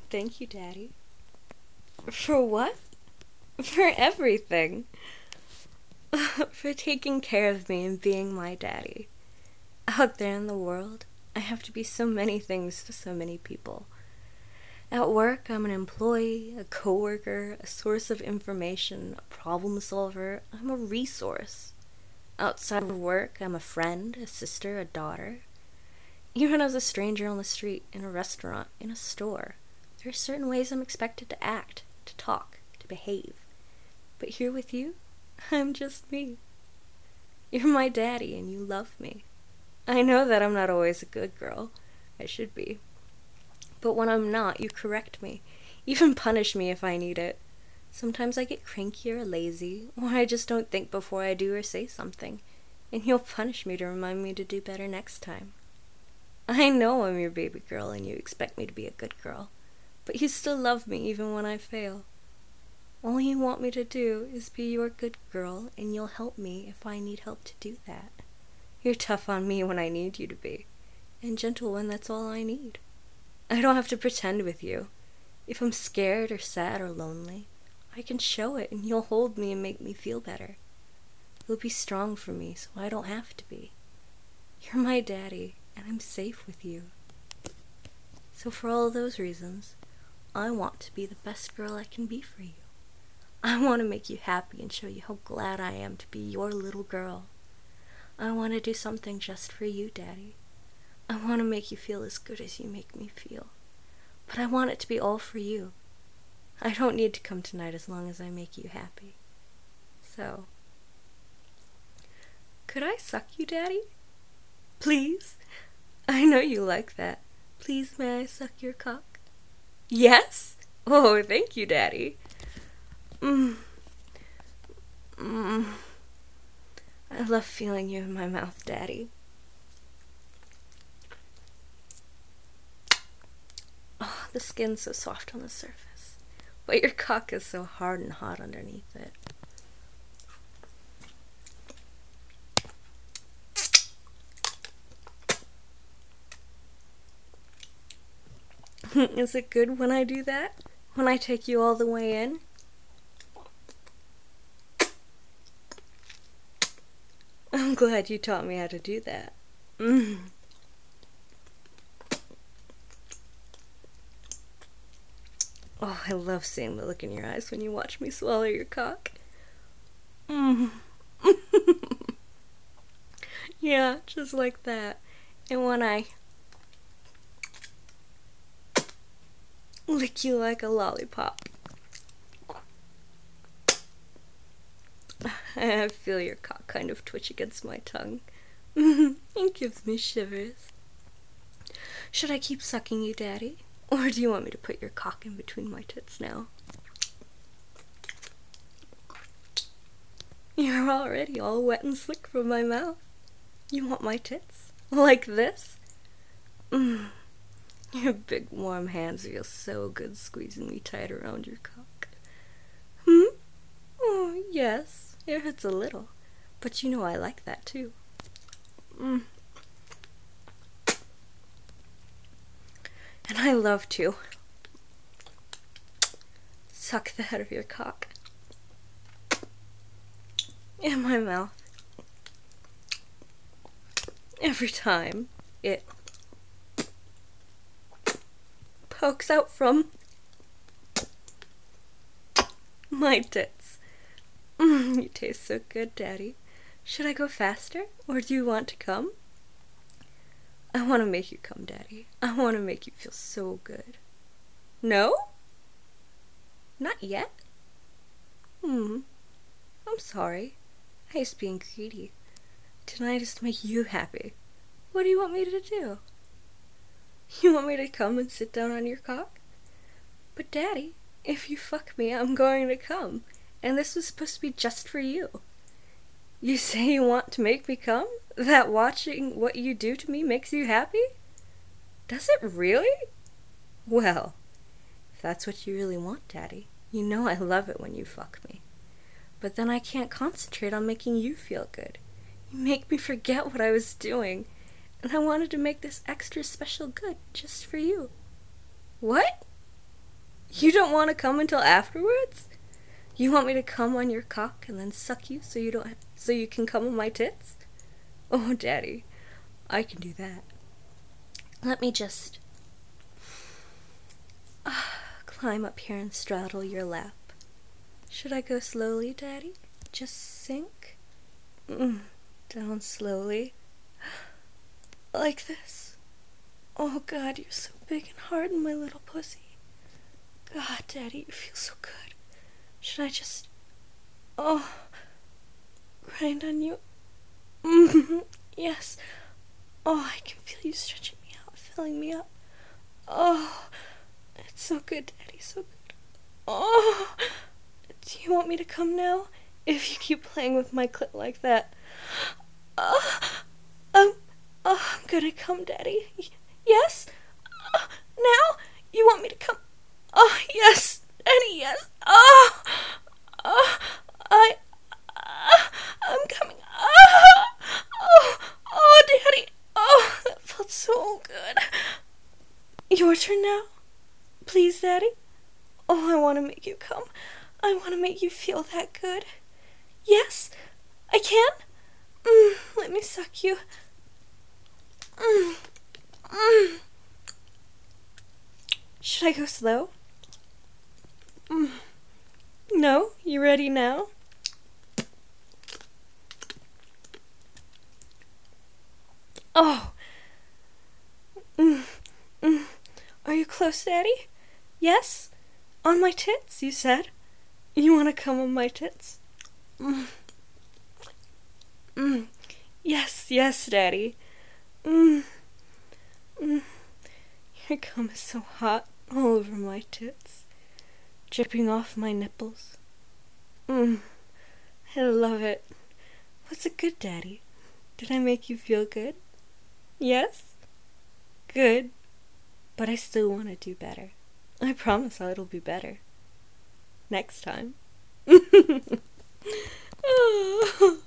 Thank you, Daddy. For what? For everything. For taking care of me and being my daddy. Out there in the world, I have to be so many things to so many people. At work, I'm an employee, a coworker, a source of information, a problem solver. I'm a resource. Outside of work, I'm a friend, a sister, a daughter. Even as a stranger on the street, in a restaurant, in a store, there are certain ways I'm expected to act, to talk, to behave. But here with you, I'm just me. You're my daddy and you love me. I know that I'm not always a good girl. I should be. But when I'm not, you correct me. Even punish me if I need it. Sometimes I get cranky or lazy, or I just don't think before I do or say something, and you'll punish me to remind me to do better next time. I know I'm your baby girl and you expect me to be a good girl, but you still love me even when I fail. All you want me to do is be your good girl, and you'll help me if I need help to do that. You're tough on me when I need you to be, and gentle when that's all I need. I don't have to pretend with you. If I'm scared or sad or lonely, I can show it and you'll hold me and make me feel better. You'll be strong for me so I don't have to be. You're my daddy, and I'm safe with you. So for all those reasons, I want to be the best girl I can be for you. I want to make you happy and show you how glad I am to be your little girl. I want to do something just for you, Daddy. I want to make you feel as good as you make me feel. But I want it to be all for you. I don't need to come tonight as long as I make you happy. So, could I suck you, Daddy? Please? I know you like that. Please, may I suck your cock? Yes? Oh, thank you, Daddy. I love feeling you in my mouth, Daddy. Oh, the skin's so soft on the surface, but your cock is so hard and hot underneath it. Is it good when I do that? When I take you all the way in? I'm glad you taught me how to do that. Oh, I love seeing the look in your eyes when you watch me swallow your cock. Yeah, just like that. And when I lick you like a lollipop. I feel your cock kind of twitch against my tongue. It gives me shivers. Should I keep sucking you, Daddy? Or do you want me to put your cock in between my tits now? You're already all wet and slick from my mouth. You want my tits? Like this? Your big warm hands feel so good squeezing me tight around your cock. Oh, yes, it hurts a little, but you know I like that too. And I love to suck the head of your cock in my mouth every time it pokes out from my tits. You taste so good, Daddy. Should I go faster, or do you want to come? I want to make you come, Daddy. I want to make you feel so good. No? Not yet? I'm sorry. I was being greedy. Tonight is to make you happy. What do you want me to do? You want me to come and sit down on your cock? But Daddy, if you fuck me, I'm going to come. And this was supposed to be just for you. You say you want to make me come? That watching what you do to me makes you happy? Does it really? Well, if that's what you really want, Daddy, you know I love it when you fuck me. But then I can't concentrate on making you feel good. You make me forget what I was doing, and I wanted to make this extra special good just for you. What? You don't want to come until afterwards? You want me to come on your cock and then suck you so you can come on my tits? Oh, Daddy, I can do that. Let me just climb up here and straddle your lap. Should I go slowly, Daddy? Just sink? Down slowly. Like this. Oh, God, you're so big and hard in my little pussy. God, Daddy, you feel so good. Should I just... grind on you? Yes. Oh, I can feel you stretching me out, filling me up. Oh, it's so good, Daddy, so good. Oh, do you want me to come now? If you keep playing with my clit like that. I'm gonna come, Daddy. Yes? Now? You want me to come? Oh, yes, Daddy, yes. I'm coming. Daddy. Oh, that felt so good. Your turn now? Please, Daddy? Oh, I want to make you come. I want to make you feel that good. Yes, I can? Let me suck you. Should I go slow? No? You ready now? Oh. Are you close, Daddy? Yes? On my tits, you said? You want to come on my tits? Yes, Daddy. Your cum is so hot all over my tits, dripping off my nipples. I love it. Was it good, Daddy? Did I make you feel good? Yes? Good. But I still want to do better. I promise it'll be better. Next time. Oh.